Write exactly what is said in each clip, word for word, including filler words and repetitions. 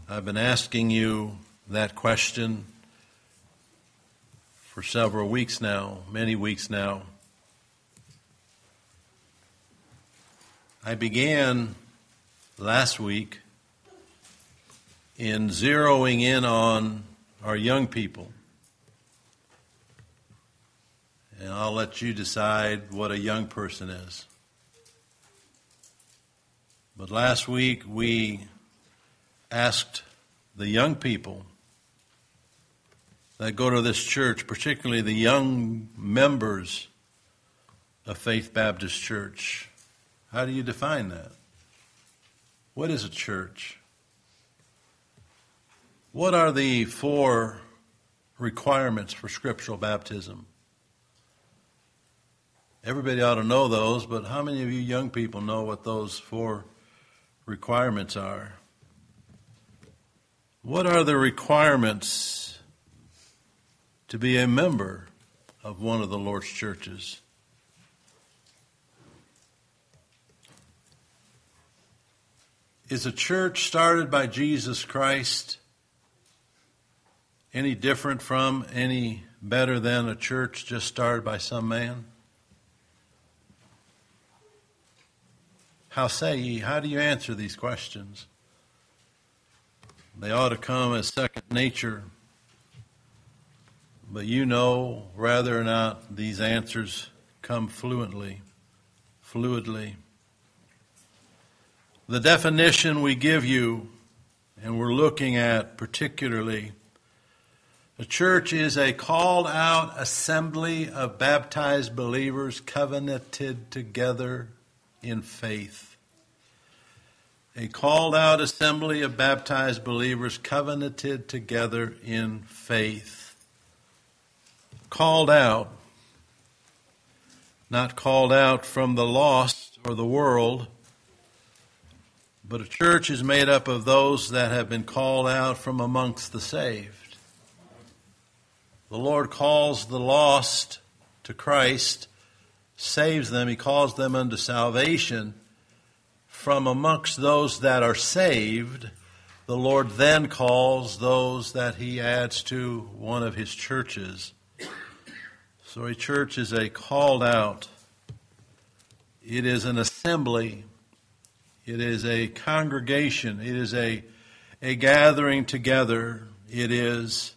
I've been asking you that question for several weeks now, many weeks now. I began last week in zeroing in on our young people. And I'll let you decide what a young person is. But last week we asked the young people that go to this church, particularly the young members of Faith Baptist Church, how do you define that? What is a church? What are the four requirements for scriptural baptism? Everybody ought to know those, but how many of you young people know what those four requirements are? What are the requirements to be a member of one of the Lord's churches? Is a church started by Jesus Christ any different from, any better than a church just started by some man? How say ye? How do you answer these questions? They ought to come as second nature. But you know whether or not these answers come fluently, fluidly. The definition we give you, and we're looking at particularly, a church is a called out assembly of baptized believers covenanted together in faith. A called out assembly of baptized believers covenanted together in faith. Called out, not called out from the lost or the world, but a church is made up of those that have been called out from amongst the saved. The Lord calls the lost to Christ, saves them, He calls them unto salvation. From amongst those that are saved, the Lord then calls those that He adds to one of His churches. So a church is a called out. It is an assembly. It is a congregation. It is a, a gathering together. It is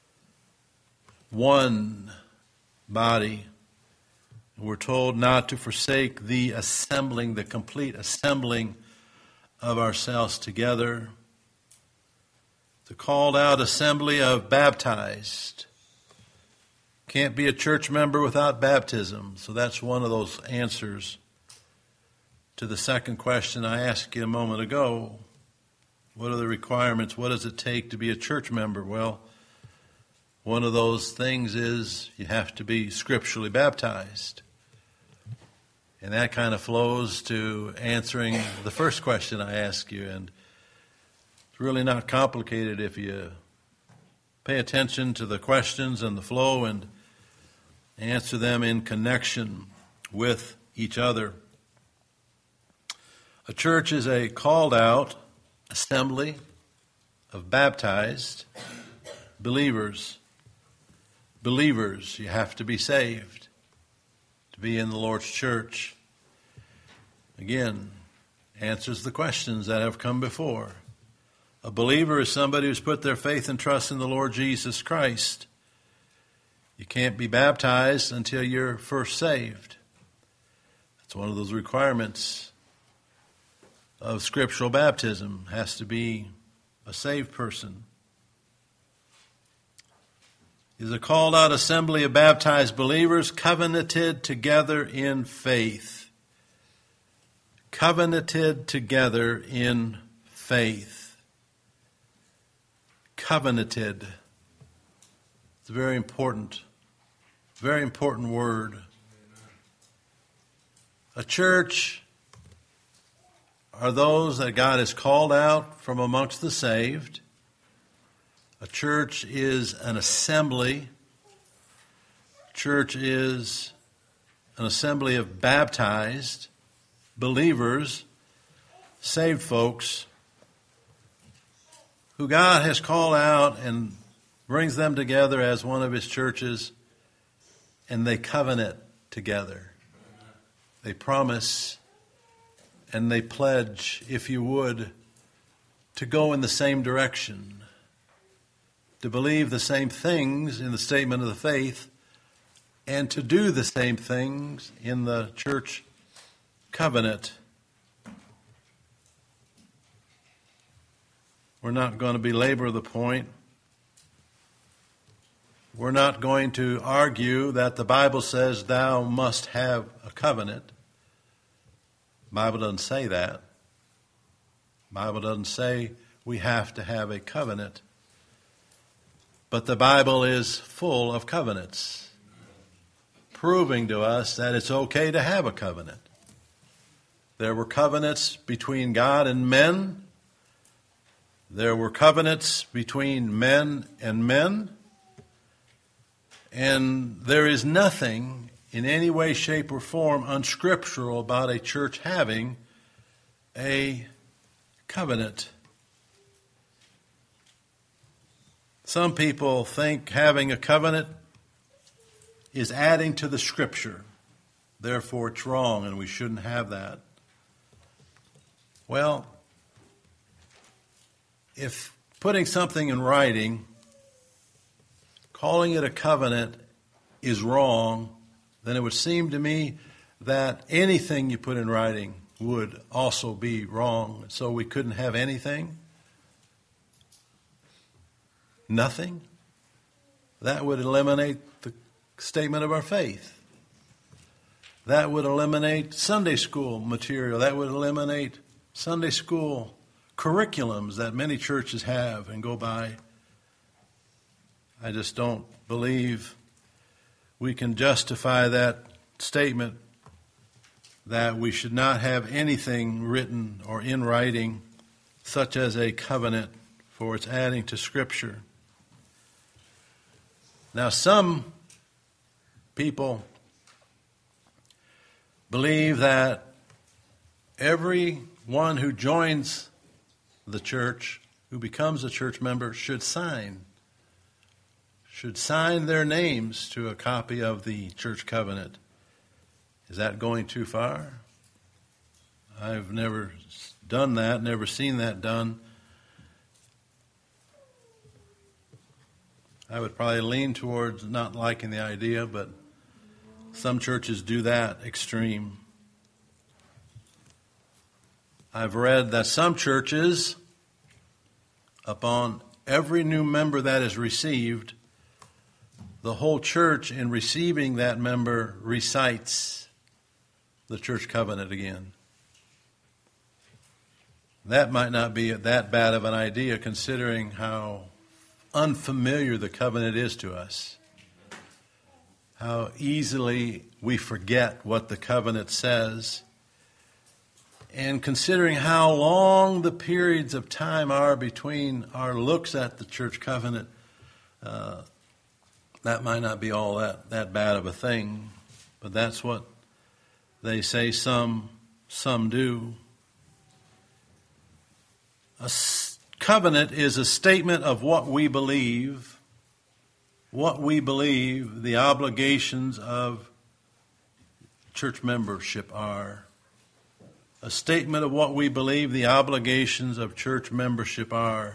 one body. We're told not to forsake the assembling, the complete assembling of ourselves together. The called out assembly of baptized. Can't be a church member without baptism. So that's one of those answers to the second question I asked you a moment ago. What are the requirements? What does it take to be a church member? Well, one of those things is you have to be scripturally baptized. And that kind of flows to answering the first question I asked you. And it's really not complicated if you pay attention to the questions and the flow and answer them in connection with each other. A church is a called out assembly of baptized believers. Believers, you have to be saved to be in the Lord's church. Again, answers the questions that have come before. A believer is somebody who's put their faith and trust in the Lord Jesus Christ. You can't be baptized until you're first saved. That's one of those requirements of scriptural baptism. Has to be a saved person. Is a called out assembly of baptized believers covenanted together in faith. Covenanted together in faith. Covenanted. It's a very important, very important word. A church are those that God has called out from amongst the saved. A church is an assembly. Church is an assembly of baptized believers, saved folks, who God has called out and brings them together as one of his churches, and they covenant together. They promise and they pledge, if you would, to go in the same direction, to believe the same things in the statement of the faith, and to do the same things in the church covenant. We're not going to belabor the point. We're not going to argue that the Bible says thou must have a covenant. The Bible doesn't say that. The Bible doesn't say we have to have a covenant. But the Bible is full of covenants, proving to us that it's okay to have a covenant. There were covenants between God and men. There were covenants between men and men. And there is nothing in any way, shape, or form unscriptural about a church having a covenant. Some people think having a covenant is adding to the Scripture. Therefore, it's wrong and we shouldn't have that. Well, if putting something in writing, calling it a covenant, is wrong, then it would seem to me that anything you put in writing would also be wrong. So we couldn't have anything? Nothing? That would eliminate the statement of our faith. That would eliminate Sunday school material. That would eliminate Sunday school curriculums that many churches have and go by. I just don't believe we can justify that statement that we should not have anything written or in writing such as a covenant, for it's adding to Scripture. Now, some people believe that everyone who joins the church, who becomes a church member, should sign, should sign their names to a copy of the church covenant. Is that going too far? I've never done that, never seen that done. I would probably lean towards not liking the idea, but some churches do that extreme. I've read that some churches, upon every new member that is received, the whole church in receiving that member recites the church covenant again. That might not be that bad of an idea considering how unfamiliar the covenant is to us. How easily we forget what the covenant says. And considering how long the periods of time are between our looks at the church covenant, uh, that might not be all that, that bad of a thing. But that's what they say some, some do. A covenant is a statement of what we believe, what we believe the obligations of church membership are. A statement of what we believe the obligations of church membership are.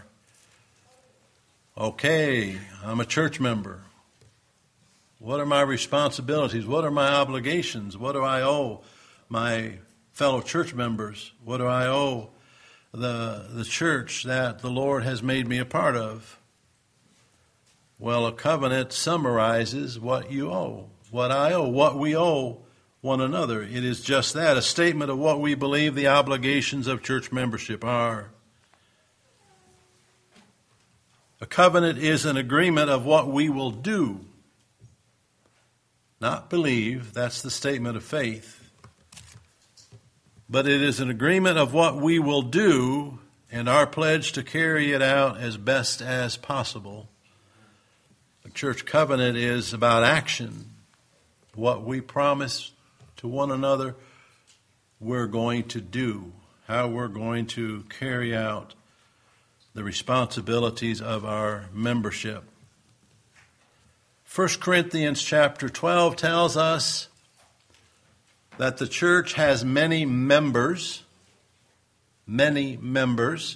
Okay, I'm a church member. What are my responsibilities? What are my obligations? What do I owe my fellow church members? What do I owe the, the church that the Lord has made me a part of? Well, a covenant summarizes what you owe, what I owe, what we owe one another. It is just that, a statement of what we believe the obligations of church membership are. A covenant is an agreement of what we will do, not believe. That's the statement of faith. But it is an agreement of what we will do and our pledge to carry it out as best as possible. A church covenant is about action. What we promise to one another, we're going to do. How we're going to carry out the responsibilities of our membership. First Corinthians chapter twelve tells us that the church has many members, many members,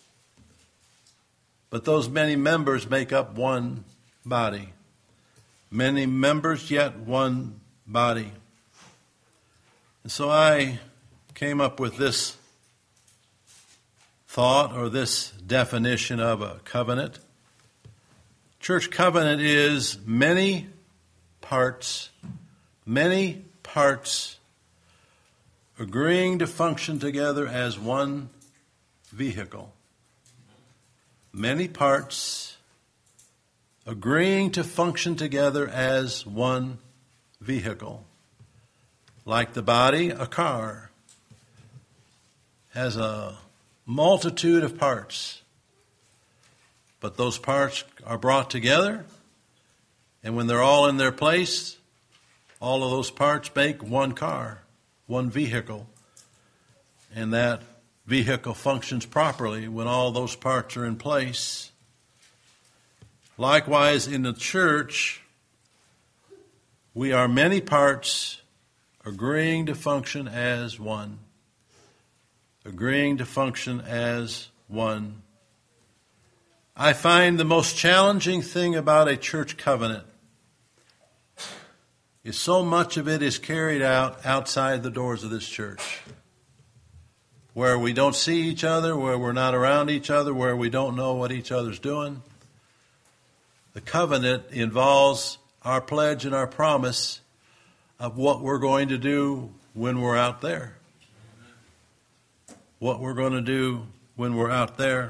but those many members make up one body. Many members, yet one body. And so I came up with this thought or this definition of a covenant. Church covenant is many parts, many parts agreeing to function together as one vehicle. Many parts agreeing to function together as one vehicle. Like the body, a car has a multitude of parts. But those parts are brought together, and when they're all in their place, all of those parts make one car, one vehicle. And that vehicle functions properly when all those parts are in place. Likewise, in the church, we are many parts agreeing to function as one. Agreeing to function as one. I find the most challenging thing about a church covenant is so much of it is carried out outside the doors of this church, where we don't see each other, where we're not around each other, where we don't know what each other's doing. The covenant involves our pledge and our promise of what we're going to do when we're out there. What we're going to do when we're out there.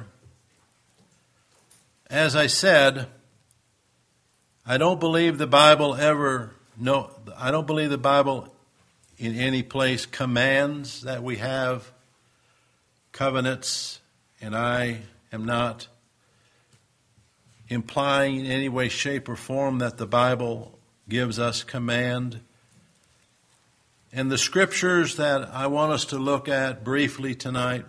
As I said, I don't believe the Bible ever, no, I don't believe the Bible in any place commands that we have covenants, and I am not implying in any way, shape, or form that the Bible gives us command. And the scriptures that I want us to look at briefly tonight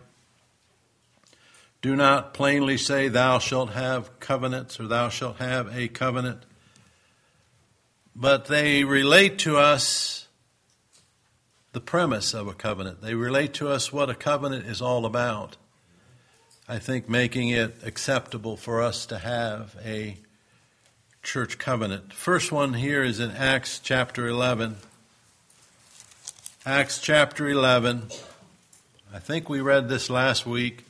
do not plainly say, thou shalt have covenants, or thou shalt have a covenant. But they relate to us the premise of a covenant. They relate to us what a covenant is all about. I think making it acceptable for us to have a church covenant. First one here is in Acts chapter eleven. Acts chapter eleven. I think we read this last week.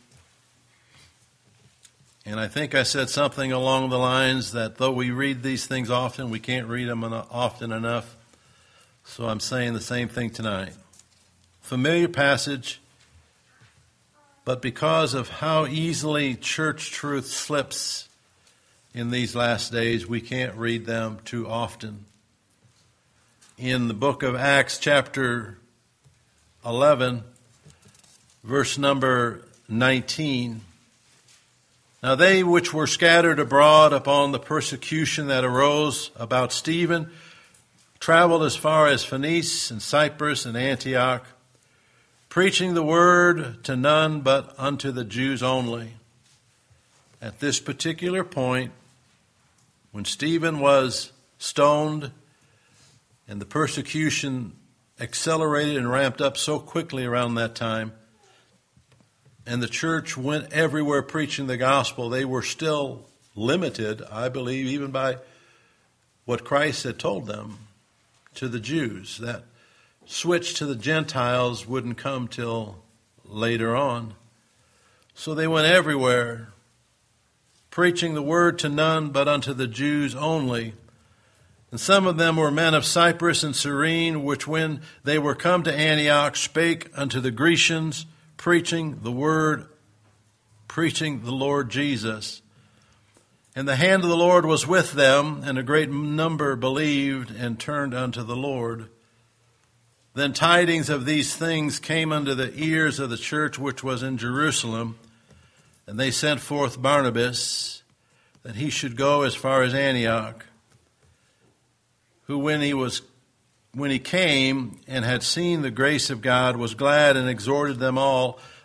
And I think I said something along the lines that though we read these things often, we can't read them often enough. So I'm saying the same thing tonight. Familiar passage, but because of how easily church truth slips in these last days, we can't read them too often. In the book of Acts chapter eleven, verse number nineteen, now they which were scattered abroad upon the persecution that arose about Stephen traveled as far as Phoenice and Cyprus and Antioch, preaching the word to none but unto the Jews only. At this particular point, when Stephen was stoned and the persecution accelerated and ramped up so quickly around that time, and the church went everywhere preaching the gospel, they were still limited, I believe, even by what Christ had told them to the Jews. That switch to the Gentiles wouldn't come till later on. So they went everywhere, preaching the word to none but unto the Jews only. And some of them were men of Cyprus and Cyrene, which when they were come to Antioch spake unto the Grecians, preaching the word, preaching the Lord Jesus. And the hand of the Lord was with them, and a great number believed and turned unto the Lord. Then tidings of these things came unto the ears of the church which was in Jerusalem, and they sent forth Barnabas, that he should go as far as Antioch, who when he was when he came and had seen the grace of God, was glad and exhorted them all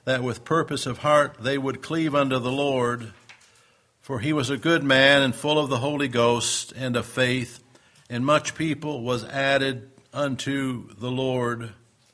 that with purpose of heart they would cleave unto the Lord. For he was a good man and full of the Holy Ghost and of faith, and much people was added unto the Lord.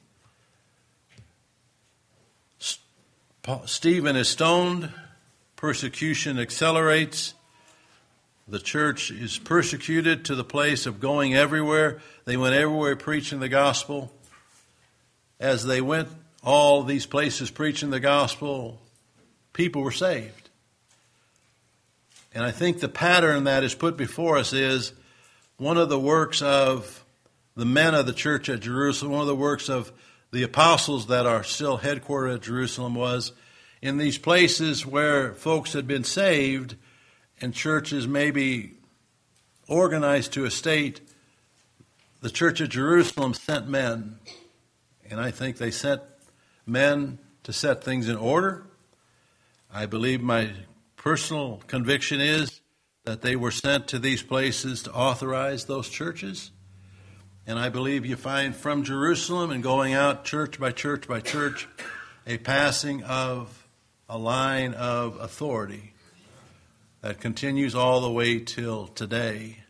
Stephen is stoned. Persecution accelerates. The church is persecuted to the place of going everywhere. They went everywhere preaching the gospel. As they went all these places preaching the gospel, people were saved. And I think the pattern that is put before us is one of the works of the men of the church at Jerusalem, one of the works of the apostles that are still headquartered at Jerusalem was in these places where folks had been saved and churches maybe organized to a state, the church at Jerusalem sent men. And I think they sent men to set things in order. I believe my personal conviction is that they were sent to these places to authorize those churches. And I believe you find from Jerusalem and going out church by church by church a passing of a line of authority that continues all the way till today.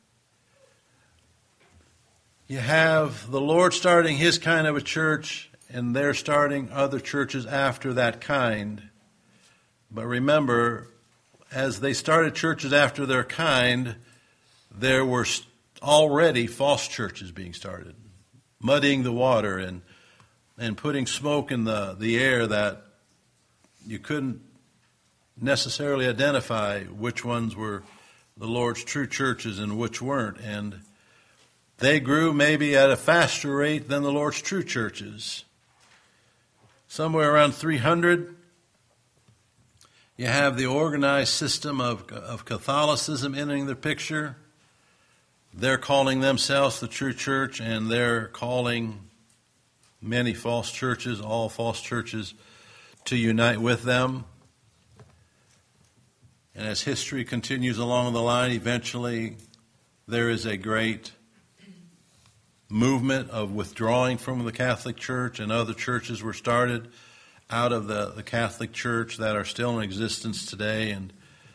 You have the Lord starting his kind of a church, and they're starting other churches after that kind. But remember, as they started churches after their kind, there were already false churches being started, muddying the water and and putting smoke in the, the air that you couldn't necessarily identify which ones were the Lord's true churches and which weren't. And they grew maybe at a faster rate than the Lord's true churches. Somewhere around three hundred, you have the organized system of, of Catholicism entering the picture. They're calling themselves the true church, and they're calling many false churches, all false churches, to unite with them. And as history continues along the line, eventually there is a great movement of withdrawing from the Catholic Church, and other churches were started out of the, the Catholic Church that are still in existence today. And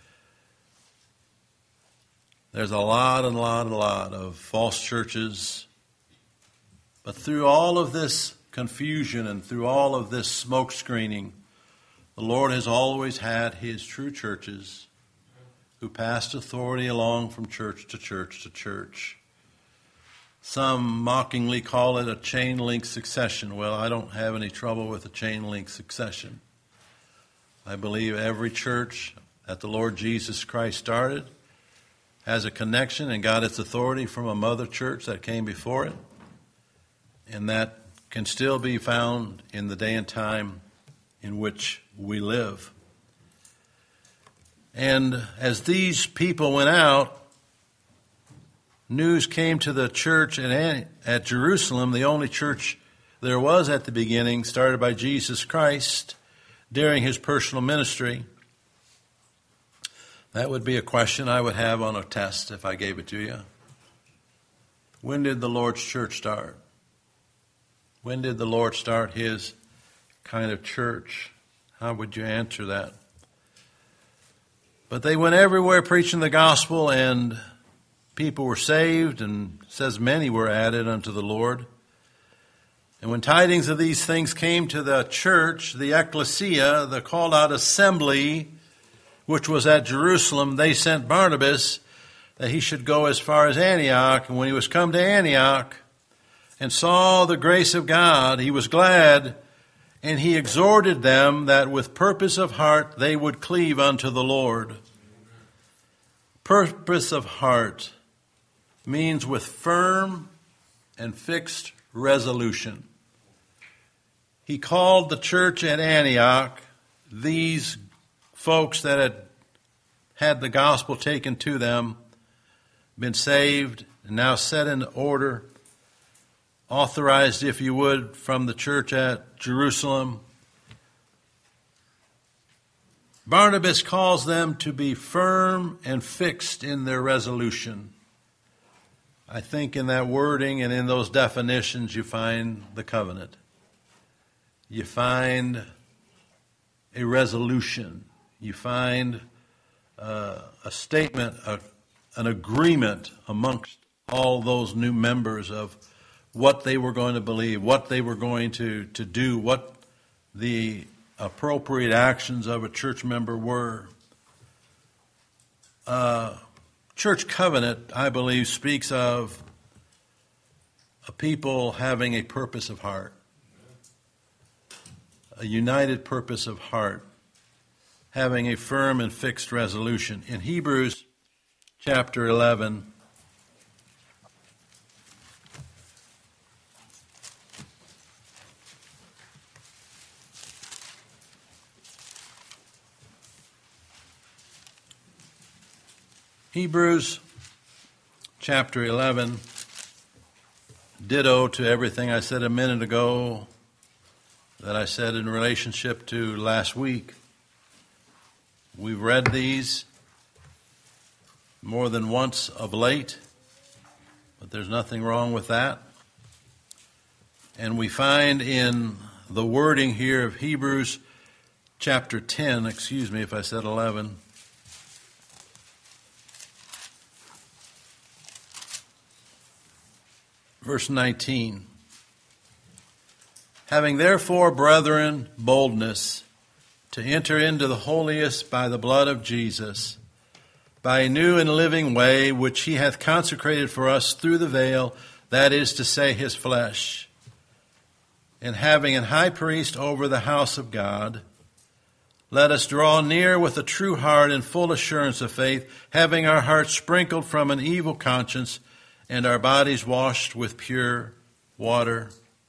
there's a lot and a lot and a lot of false churches. But through all of this confusion and through all of this smoke screening, the Lord has always had his true churches who passed authority along from church to church to church. Some mockingly call it a chain link succession. Well, I don't have any trouble with a chain link succession. I believe every church that the Lord Jesus Christ started has a connection and got its authority from a mother church that came before it, and that can still be found in the day and time in which we live. And as these people went out, news came to the church at, at Jerusalem, the only church there was at the beginning, started by Jesus Christ during his personal ministry. That would be a question I would have on a test if I gave it to you. When did the Lord's church start? When did the Lord start his kind of church? How would you answer that? But they went everywhere preaching the gospel, and people were saved, and it says many were added unto the Lord. And when tidings of these things came to the church, the ecclesia, the called out assembly, which was at Jerusalem, they sent Barnabas that he should go as far as Antioch. And when he was come to Antioch and saw the grace of God, he was glad, and he exhorted them that with purpose of heart they would cleave unto the Lord. Purpose of heart means with firm and fixed resolution. He called the church at Antioch, these folks that had had the gospel taken to them, been saved, and now set in order, authorized, if you would, from the church at Jerusalem. Barnabas calls them to be firm and fixed in their resolution. I think in that wording and in those definitions you find the covenant. You find a resolution. You find uh, a statement, a, an agreement amongst all those new members of what they were going to believe, what they were going to, to do, what the appropriate actions of a church member were. Uh, church covenant, I believe, speaks of a people having a purpose of heart, a united purpose of heart, having a firm and fixed resolution. In Hebrews chapter eleven, Hebrews chapter eleven, ditto to everything I said a minute ago that I said in relationship to last week. We've read these more than once of late, but there's nothing wrong with that. And we find in the wording here of Hebrews chapter ten, excuse me if I said eleven, verse nineteen. Having therefore, brethren, boldness to enter into the holiest by the blood of Jesus, by a new and living way which he hath consecrated for us through the veil, that is to say, his flesh. And having an high priest over the house of God, let us draw near with a true heart and full assurance of faith, having our hearts sprinkled from an evil conscience and our bodies washed with pure water.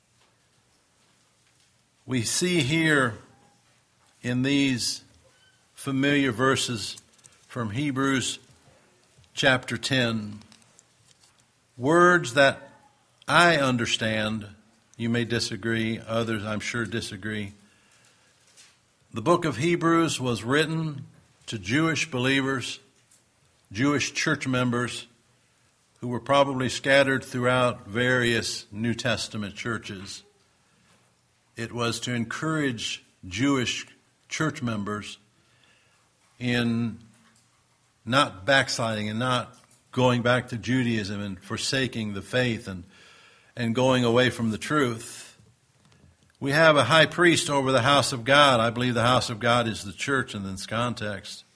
We see here in these familiar verses from Hebrews chapter ten, words that I understand. You may disagree, others I'm sure disagree. The book of Hebrews was written to Jewish believers, Jewish church members, who were probably scattered throughout various New Testament churches. It was to encourage Jewish church members in not backsliding and not going back to Judaism and forsaking the faith and, and going away from the truth. We have a high priest over the house of God. I believe the house of God is the church in this context.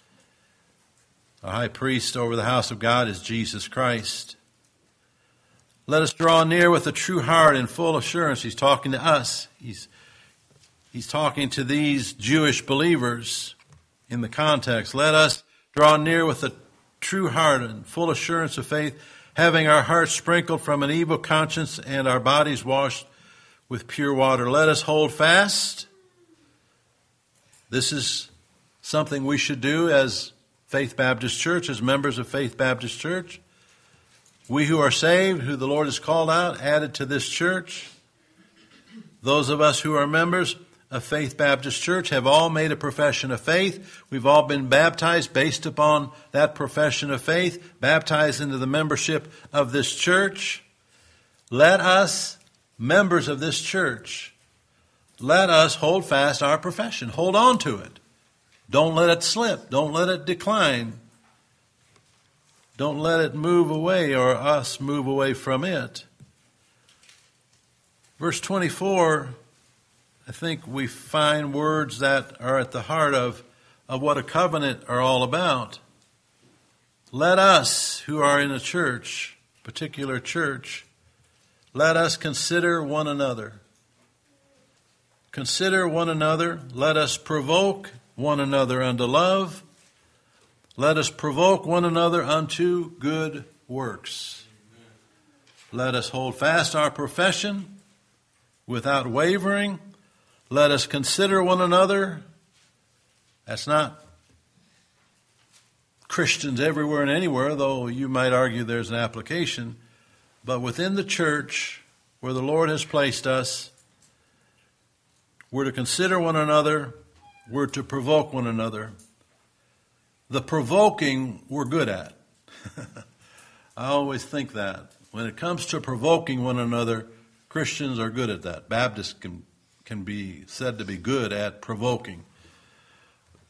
A high priest over the house of God is Jesus Christ. Let us draw near with a true heart and full assurance. He's talking to us. He's, he's talking to these Jewish believers in the context. Let us draw near with a true heart and full assurance of faith, having our hearts sprinkled from an evil conscience and our bodies washed with pure water. Let us hold fast. This is something we should do as Faith Baptist Church, as members of Faith Baptist Church. We who are saved, who the Lord has called out, added to this church. Those of us who are members of Faith Baptist Church have all made a profession of faith. We've all been baptized based upon that profession of faith, baptized into the membership of this church. Let us, members of this church, let us hold fast our profession. Hold on to it. Don't let it slip. Don't let it decline. Don't let it move away or us move away from it. Verse twenty-four, I think we find words that are at the heart of, of what a covenant are all about. Let us, who are in a church, particular church, let us consider one another. Consider one another. Let us provoke one another unto love. Let us provoke one another unto good works. Let us hold fast our profession without wavering. Let us consider one another. That's not Christians everywhere and anywhere, though you might argue there's an application. But within the church, where the Lord has placed us, we're to consider one another. We're to provoke one another. The provoking we're good at. I always think that. When it comes to provoking one another, Christians are good at that. Baptists can, can be said to be good at provoking.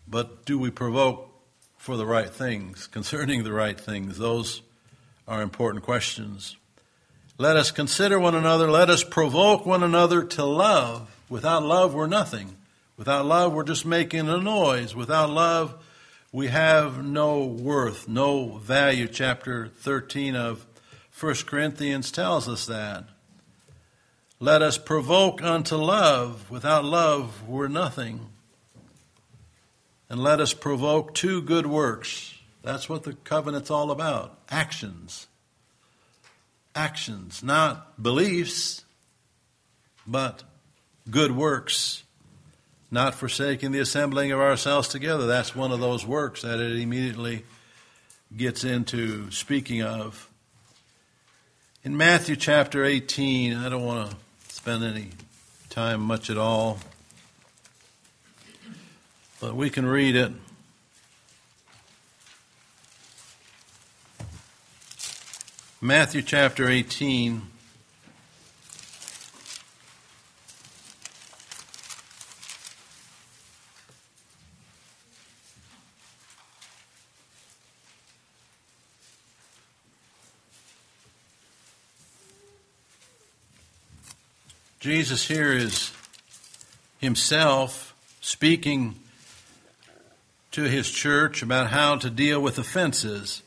but do we provoke for the right things, concerning the right things? Those are important questions. Let us consider one another. Let us provoke one another to love. Without love, we're nothing. Without love, we're just making a noise. Without love, we have no worth, no value. Chapter thirteen of First Corinthians tells us that. Let us provoke unto love. Without love, we're nothing. And let us provoke to good works. That's what the covenant's all about. Actions. Actions, not beliefs, but good works. Not forsaking the assembling of ourselves together. That's one of those works that it immediately gets into speaking of. In Matthew chapter eighteen, I don't want to spend any time much at all, but we can read it. Matthew chapter eighteen. Jesus here is himself speaking to his church about how to deal with offenses.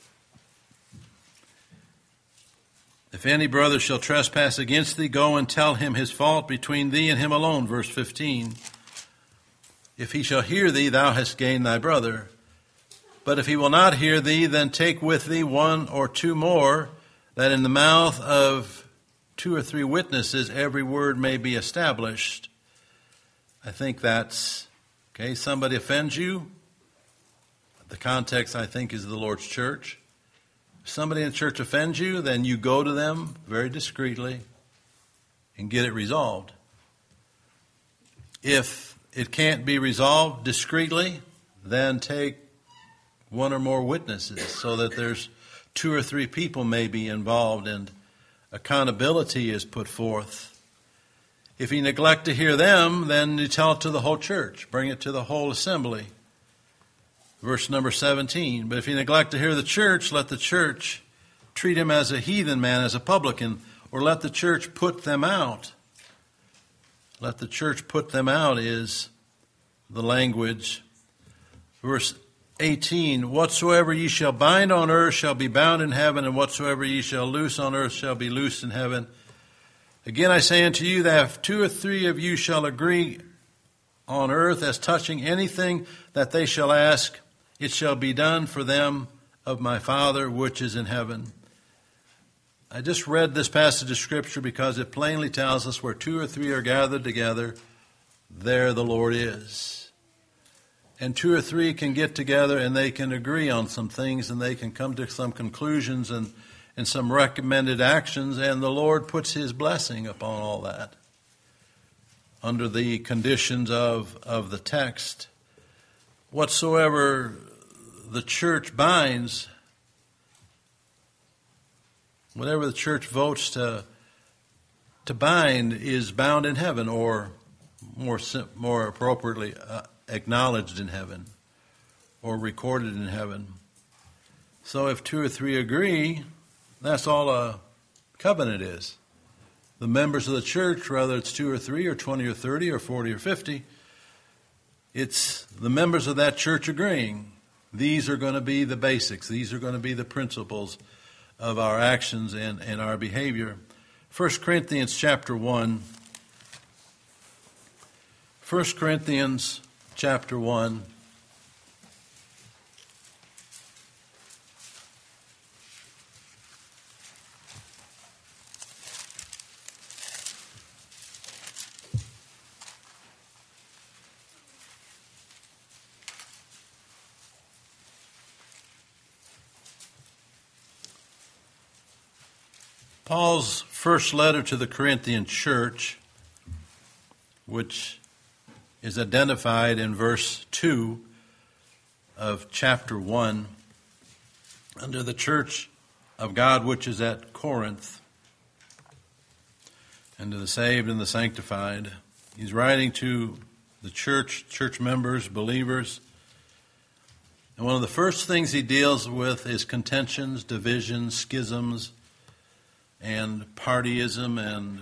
If any brother shall trespass against thee, go and tell him his fault between thee and him alone. Verse fifteen. If he shall hear thee, thou hast gained thy brother. But if he will not hear thee, then take with thee one or two more, that in the mouth of two or three witnesses every word may be established. I think that's, okay, somebody offends you. The context, I think, is the Lord's church. If somebody in the church offends you, then you go to them very discreetly and get it resolved. If it can't be resolved discreetly, then take one or more witnesses so that there's two or three people may be involved and accountability is put forth. If you neglect to hear them, then you tell it to the whole church. Bring it to the whole assembly. Verse number seventeen. But if you neglect to hear the church, let the church treat him as a heathen man, as a publican, or let the church put them out. Let the church put them out is the language. Verse eighteen, whatsoever ye shall bind on earth shall be bound in heaven, and whatsoever ye shall loose on earth shall be loosed in heaven. Again I say unto you that if two or three of you shall agree on earth as touching anything that they shall ask, it shall be done for them of my Father which is in heaven. I just read this passage of Scripture because it plainly tells us where two or three are gathered together, there the Lord is. And two or three can get together and they can agree on some things and they can come to some conclusions and, and some recommended actions, and the Lord puts his blessing upon all that under the conditions of, of the text. Whatsoever the church binds, whatever the church votes to, to bind is bound in heaven, or more, more appropriately, uh, acknowledged in heaven or recorded in heaven. So if two or three agree, that's all a covenant is. The members of the church, whether it's two or three or twenty or thirty or forty or fifty, it's the members of that church agreeing. These are going to be the basics. These are going to be the principles of our actions and, and our behavior. First Corinthians chapter one. First Corinthians chapter one. Paul's first letter to the Corinthian church, which is identified in verse two of chapter one, under the church of God which is at Corinth, and to the saved and the sanctified. He's writing to the church, church members, believers, And one of the first things he deals with is contentions, divisions, schisms, and partyism, and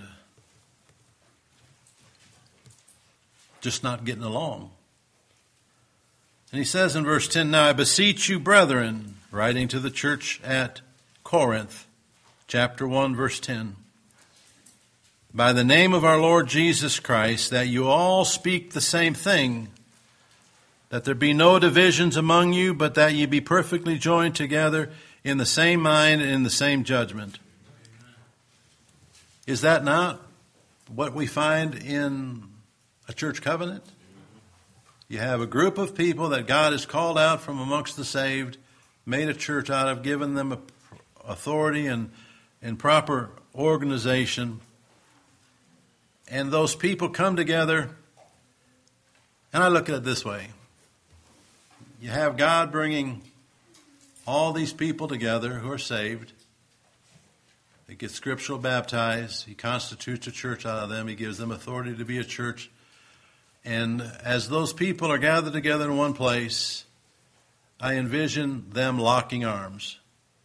just not getting along. And he says in verse ten, "Now I beseech you, brethren," writing to the church at Corinth, chapter one, verse ten, "by the name of our Lord Jesus Christ, that you all speak the same thing, that there be no divisions among you, but that ye be perfectly joined together in the same mind and in the same judgment." Is that not what we find in a church covenant? You have a group of people that God has called out from amongst the saved, made a church out of, given them authority and, and proper organization. And those people come together, and I look at it this way. You have God bringing all these people together who are saved. They get scriptural baptized. He constitutes a church out of them. He gives them authority to be a church. And as those people are gathered together in one place, I envision them locking arms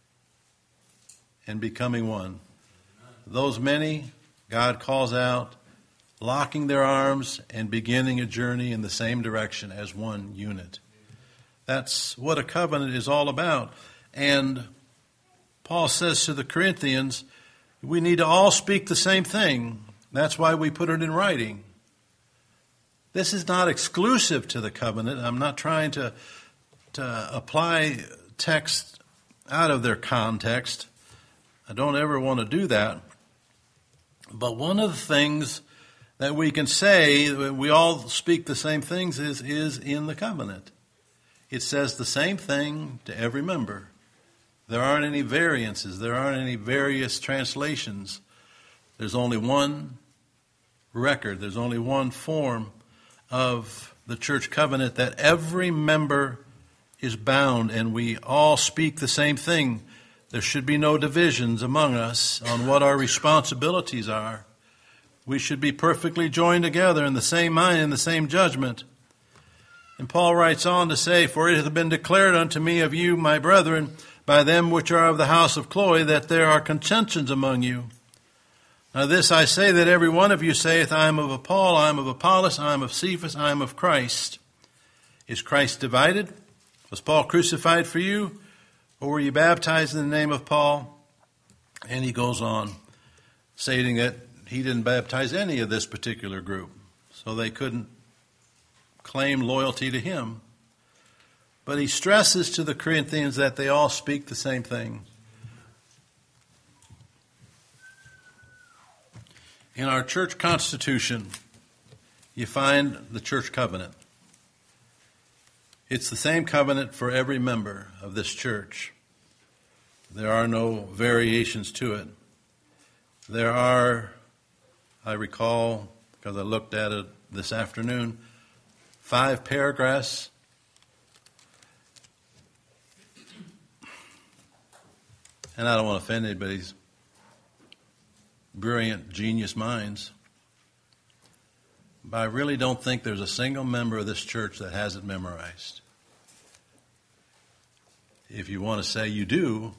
and becoming one. Those many, God calls out, locking their arms and beginning a journey in the same direction as one unit. That's what a covenant is all about. And Paul says to the Corinthians, we need to all speak the same thing. That's why we put it in writing. This is not exclusive to the covenant. I'm not trying to, to apply text out of their context. I don't ever want to do that. But one of the things that we can say, we all speak the same things, is, is in the covenant. It says the same thing to every member. There aren't any variances. There aren't any various translations. There's only one record. There's only one form of the church covenant that every member is bound, and we all speak the same thing. There should be no divisions among us on what our responsibilities are. We should be perfectly joined together in the same mind and the same judgment. And Paul writes on to say, "For it hath been declared unto me of you, my brethren, by them which are of the house of Chloe, that there are contentions among you. Now this I say, that every one of you saith, I am of Paul, I am of Apollos, I am of Cephas, I am of Christ. Is Christ divided? Was Paul crucified for you? Or were you baptized in the name of Paul?" And he goes on, stating that he didn't baptize any of this particular group, so they couldn't claim loyalty to him. But he stresses to the Corinthians that they all speak the same thing. In our church constitution, you find the church covenant. It's the same covenant for every member of this church. There are no variations to it. There are, I recall, because I looked at it this afternoon, five paragraphs. And I don't want to offend anybody's brilliant, genius minds, but I really don't think there's a single member of this church that has it memorized. If you want to say you do,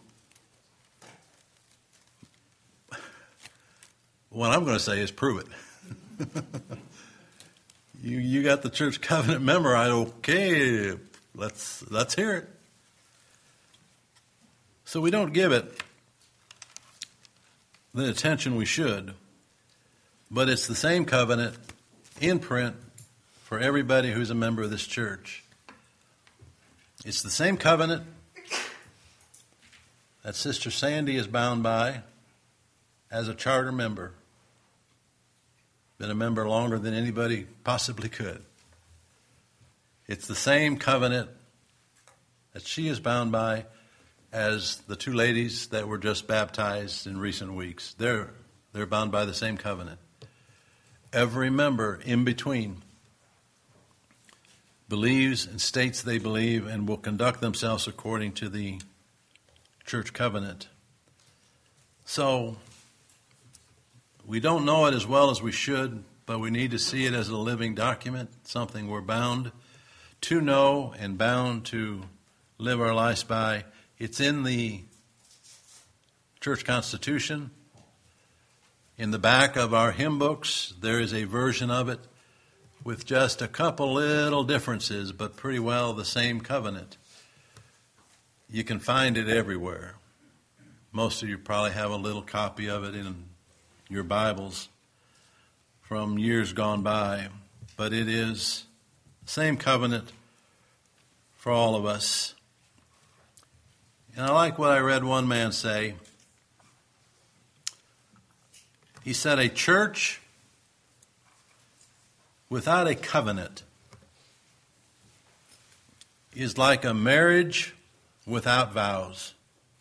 what I'm going to say is prove it. you you got the church covenant memorized. Okay, let's let's hear it. So we don't give it the attention we should, but it's the same covenant in print for everybody who's a member of this church. It's the same covenant that Sister Sandy is bound by as a charter member. Been a member longer than anybody possibly could. It's the same covenant that she is bound by as the two ladies that were just baptized in recent weeks. They're, they're bound by the same covenant. Every member in between believes and states they believe and will conduct themselves according to the church covenant. So, we don't know it as well as we should, but we need to see it as a living document, something we're bound to know and bound to live our lives by. It's in the church constitution. In the back of our hymn books, there is a version of it with just a couple little differences, but pretty well the same covenant. You can find it everywhere. Most of you probably have a little copy of it in your Bibles from years gone by, but it is the same covenant for all of us. And I like what I read one man say. He said, a church without a covenant is like a marriage without vows.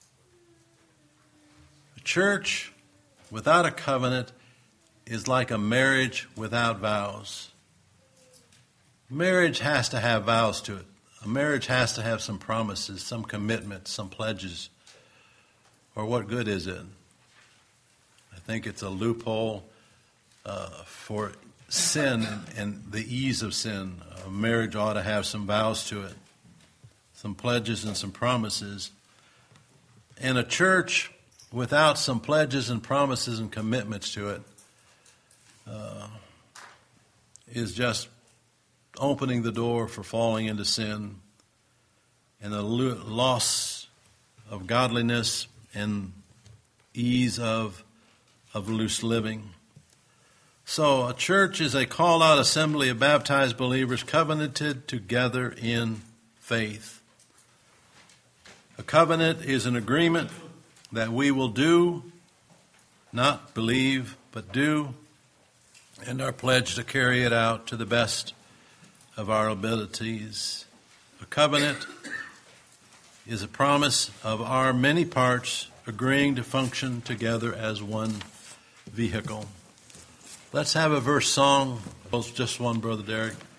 A church without a covenant is like a marriage without vows. Marriage has to have vows to it. A marriage has to have some promises, some commitments, some pledges. Or what good is it? I think it's a loophole uh, for sin and, and the ease of sin. A marriage ought to have some vows to it, some pledges and some promises. And a church without some pledges and promises and commitments to it uh, is just opening the door for falling into sin and the loss of godliness and ease of of loose living. So a church is a called-out assembly of baptized believers covenanted together in faith. A covenant is an agreement that we will do, not believe, but do, and are pledged to carry it out to the best of our abilities. A covenant is a promise of our many parts agreeing to function together as one vehicle. Let's have a verse song. Just one, Brother Derek.